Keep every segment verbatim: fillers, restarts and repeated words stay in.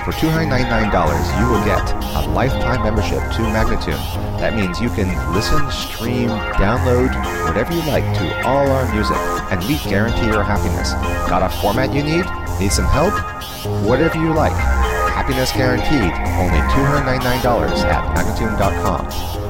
For two hundred ninety-nine dollars, you will get a lifetime membership to Magnatune. That means you can listen, stream, download, whatever you like to all our music, and we guarantee your happiness. Got a format you need? Need some help? Whatever you like. Happiness guaranteed. Only two hundred ninety-nine dollars at Magnatune dot com.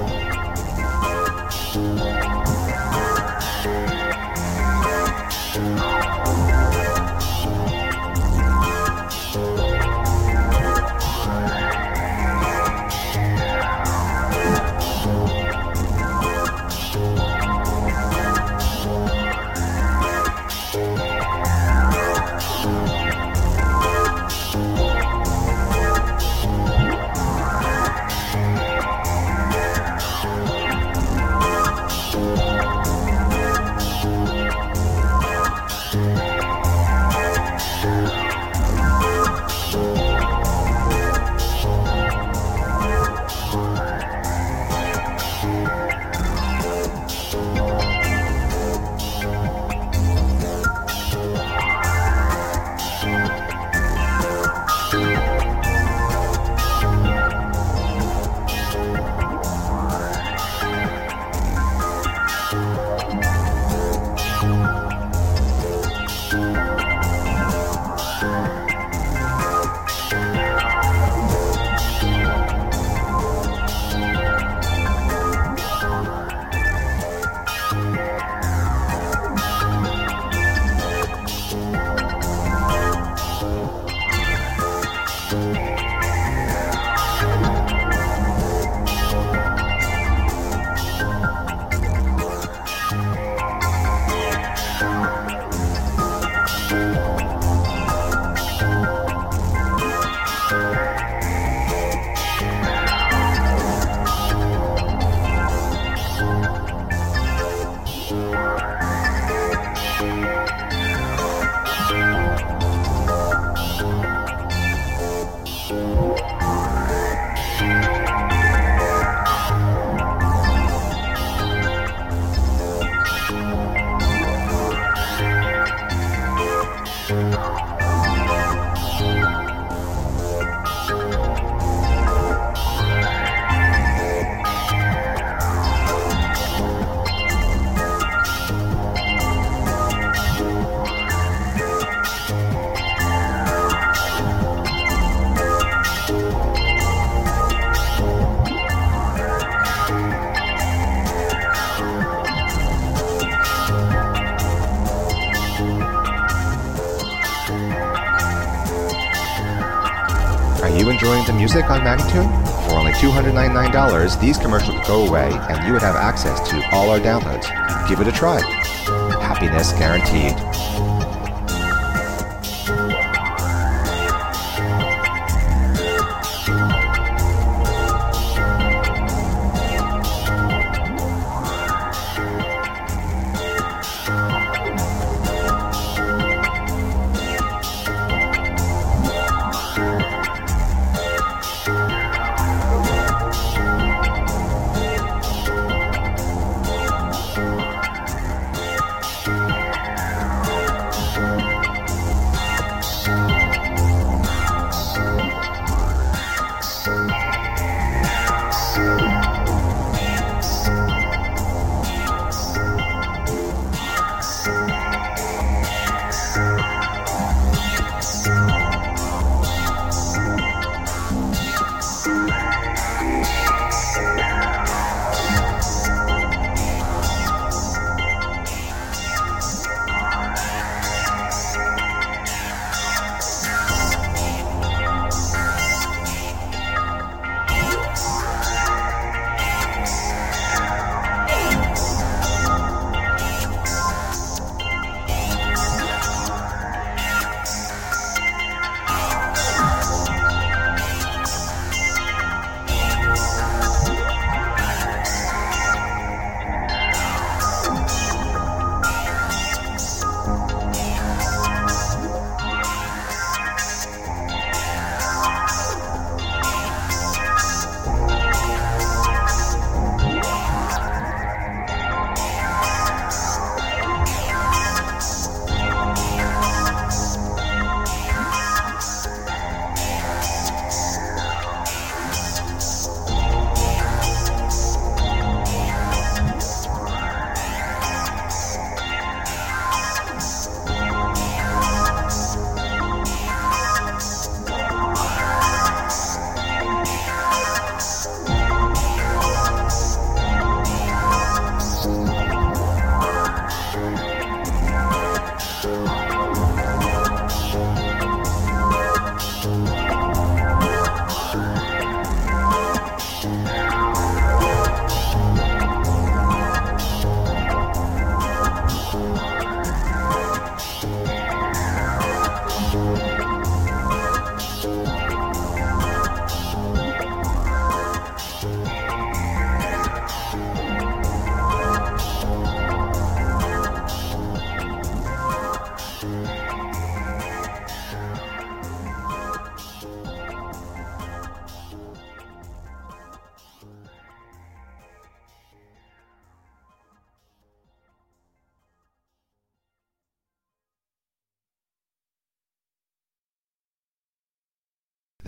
Are you enjoying the music on Magnatune? For only two hundred ninety-nine dollars, these commercials would go away and you would have access to all our downloads. Give it a try. Happiness guaranteed.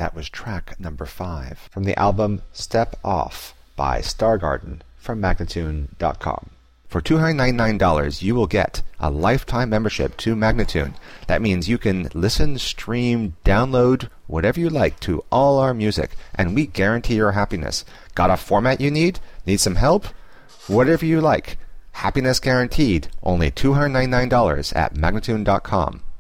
That was track number five from the album Step Off by Stargarden from Magnatune dot com. For two hundred ninety-nine dollars, you will get a lifetime membership to Magnatune. That means you can listen, stream, download, whatever you like to all our music, and we guarantee your happiness. Got a format you need? Need some help? Whatever you like. Happiness guaranteed. Only two hundred ninety-nine dollars at Magnatune dot com.